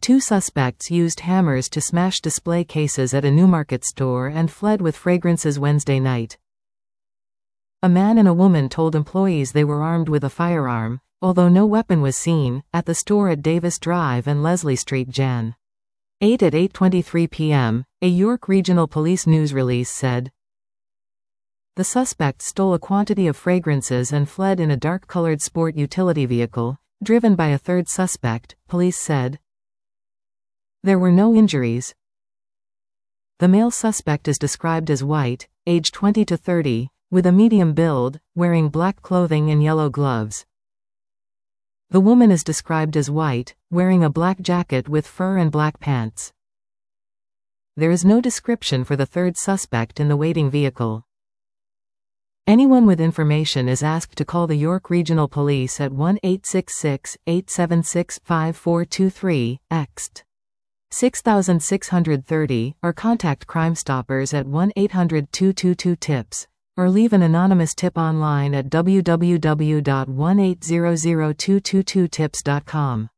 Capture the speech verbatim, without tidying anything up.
Two suspects used hammers to smash display cases at a Newmarket store and fled with fragrances Wednesday night. A man and a woman told employees they were armed with a firearm, although no weapon was seen, at the store at Davis Drive and Leslie Street, January eighth at eight twenty-three p m, a York Regional Police news release said. The suspect stole a quantity of fragrances and fled in a dark-colored sport utility vehicle, driven by a third suspect, police said. There were no injuries. The male suspect is described as white, age twenty to thirty, with a medium build, wearing black clothing and yellow gloves. The woman is described as white, wearing a black jacket with fur and black pants. There is no description for the third suspect in the waiting vehicle. Anyone with information is asked to call the York Regional Police at one eight six six, eight seven six, five four two three, ext. six six three zero, or contact Crime Stoppers at one eight hundred, two two two, TIPS, or leave an anonymous tip online at w w w dot one eight zero zero two two two tips dot com.